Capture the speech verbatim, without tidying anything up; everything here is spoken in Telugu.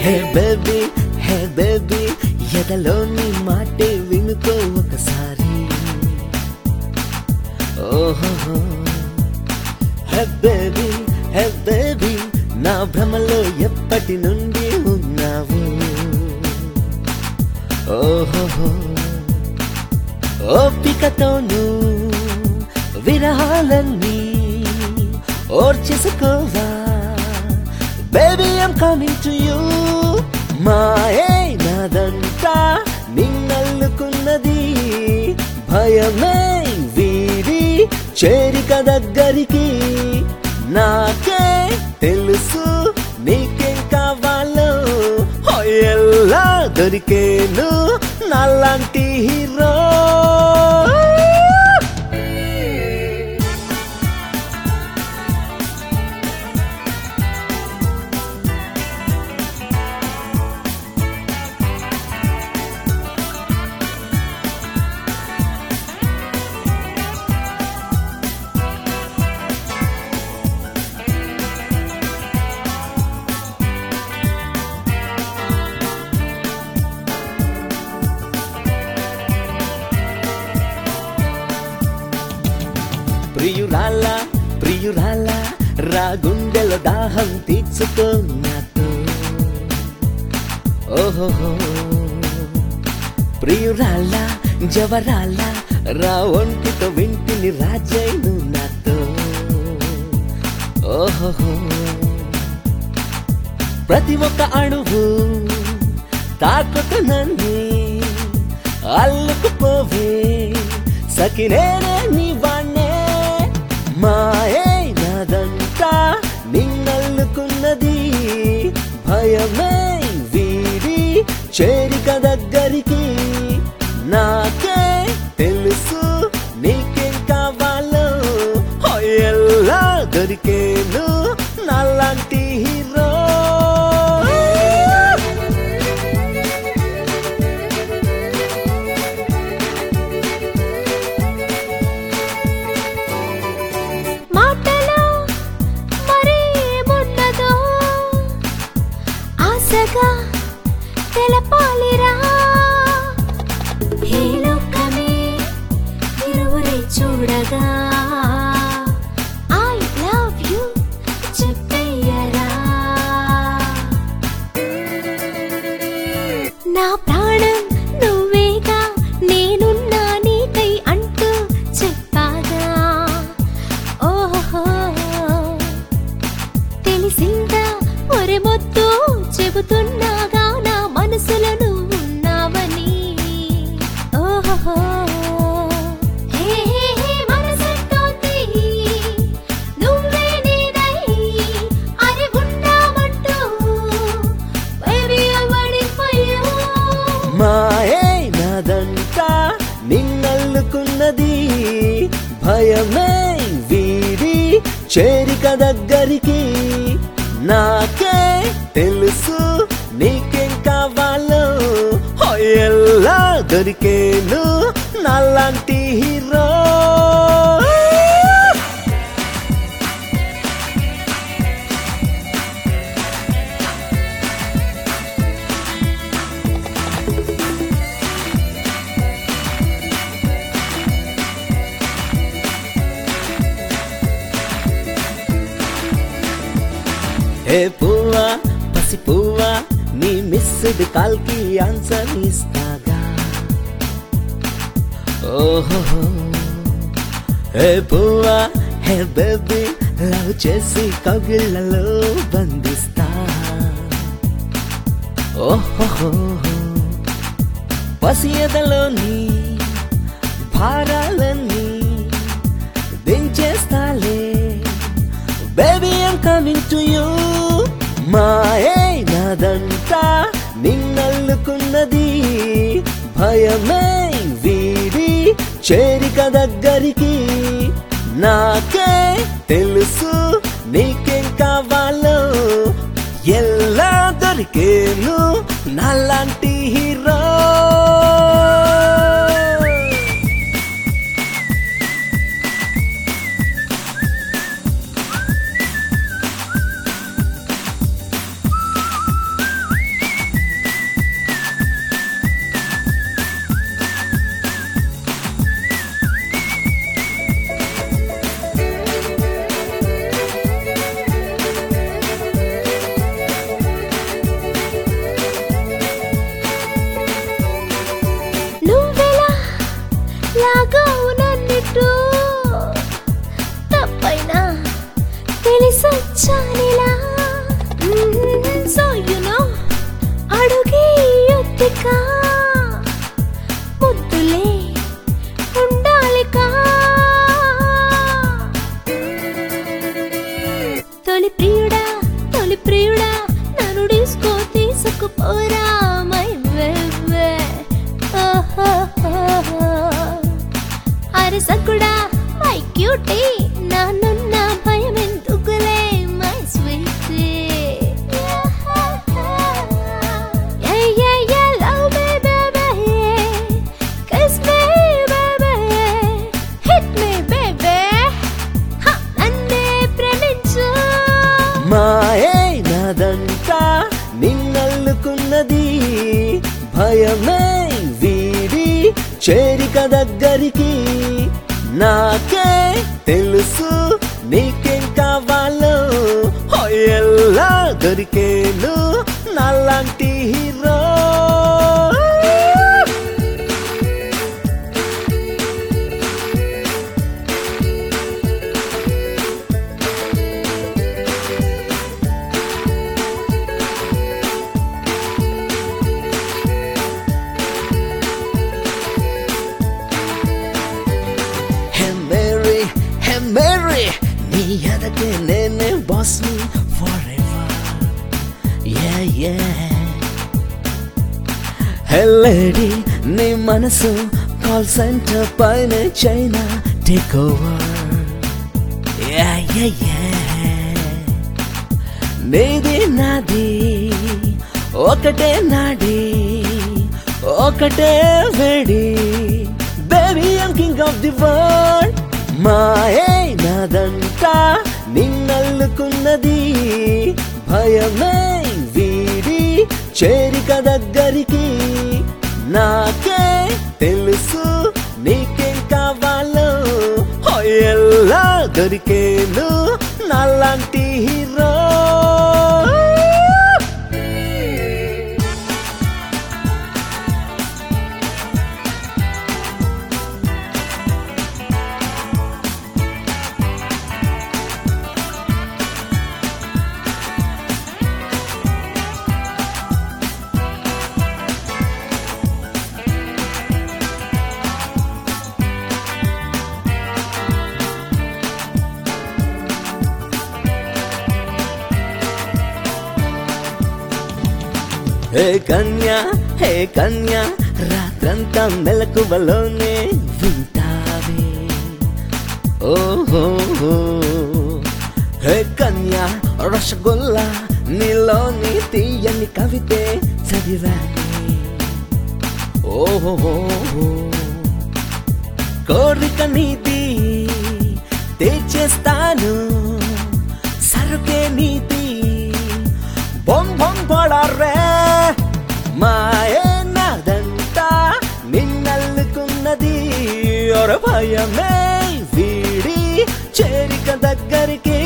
హే బేబీ హే బేబీ ఎదలోని మాటే వినుకో ఒకసారి. ఓహో హే బేబీ హే బేబీ నా భ్రమలో ఎప్పటి నుండి ఉన్నావు. ఓహో ఓపికతోను విరహాలన్నీ ఓర్చేసుకోవా. Baby, I'm coming to you. మాయే నాదంతా నిన్నల్లుకున్నది, భయమే వీడి చేరిక దగ్గరికి. నాకే తెలుసు నీకేం కావాలో, ఎలా దొరికేను నాలాంటి హీరో. ప్రియురాలా ప్రియురాలా రా గుండెల దాహం తీర్చుకో నాతో. ఓహో ప్రియురాలా జవరాలా రా ఒంటితో వింటిని రాజైను నాతో. ఓహో ప్రతి ఒక్క అణువు తాకుతూ నన్ను అల్లుకుపోవే సకినేనే నీ వాణ్ణే. మాయే నాదంతా నిన్నల్లుకున్నది, భయమే వీడి చేరిక దగ్గరికి. నాకే తెలుసు నీకేం కావాలో, ఎలా దొరికేను నాలాంటి హీరో. తెలపాలిరా హే లోకమే ఇరువురే చూడగా, ఐ లవ్ యు చెప్పయ్యరా. నా ప్రాణం నువ్వేగా నేనున్నా నీకై అంటూ చెప్పాగా. ఓహో తెలిసిందా ఒరే మొత్తు చెబుతున్నాగా నా మనసులో నువ్వు ఉన్నావని. ఓహో హే హే మనసంటోంది నువ్వే నేనై అరే ఉన్నామంటూ. Baby I'm waiting for you. మాయే నాదంతా నిన్నల్లుకున్నది, భయమే వీడి చేరిక దగ్గరికి. నాకే తెలుసు నీకేం కావాలో, ఎలా దొరికేను నాలాంటి హీరో. హే పువ్వా పసి పువ్వా నీ మిస్డ్ కాల్ కి ఆన్సర్ ఇస్తాగా. ఓహో హే పువ్వా హే బేబీ లవ్ చేసి కౌగిళ్ళలో బంధిస్తా. ఓహో పసి ఎదలోని భారాలన్నీ దించేస్తాలే. Baby I'm coming to you. మాయే నాదంతా నిన్నల్లుకున్నది, భయమే వీడి చేరిక దగ్గరికి. నాకే తెలుసు నీకేం కావాలో, ఎలా దొరికేను నాలాంటి హీరో. తొలి ప్రియుడా తొలి ప్రియుడా నన్ను డిస్కో తీసుకుపోరా మై బేబీ అరే సకుడా మై క్యూటీ నానున్న భయం ఎందుకులే my sweetie yeah yeah yeah love me baby kiss me baby hit me baby ha నన్నే ప్రేమించు మాయే నాదంతా నిన్నల్లుకున్నది భయమే వీడి చేరిక దగ్గరికి నాకే తెలుసు నీకేం కావాలో ఎలా దొరికేను నాలాంటి హీరో Mary, నీ ఎదకే నేనే boss ని forever. Yeah, yeah. Hey lady, నీ మనసు కాల్ సెంటర్ పైన China take over. Yeah, yeah, yeah. నీది నాది ఒకటే నాడి ఒకటే వేడి baby I'm king of the world. మాయే నాదంతా నిన్నల్లుకున్నది భయమే వీడి చేరిక దగ్గరికి నాకే తెలుసు నీకేం కావాలో ఎలా దొరికేను నాలాంటి హీరో హే కన్యా హే కన్యా రాత్రంతా మెలకువలోనే వింటావే ఓహో హే కన్యా రసగుల్లా నీలోని తీయని కవితే చదివానే ఓహో కోరిక నీది తెచ్చేస్తాను సరుకే నీది బొం బొం పడరే మాయే నాదంతా నిన్నల్లుకున్నది ఒర భయమే వీడి చేరిక దగ్గరికి